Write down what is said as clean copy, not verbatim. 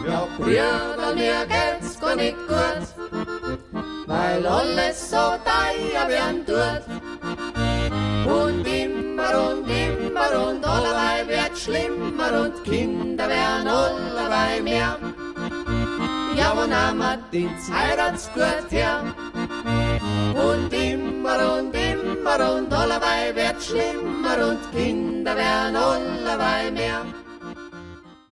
Ja, Brüder, mir geht's gar nicht gut, weil alles so teuer werden tut. Und immer und allerweil wird schlimmer und Kinder werden allerweil mehr. Ja, wo nahm man die Heiratsgut her? Und immer und allerweil wird schlimmer und Kinder werden allerweil mehr.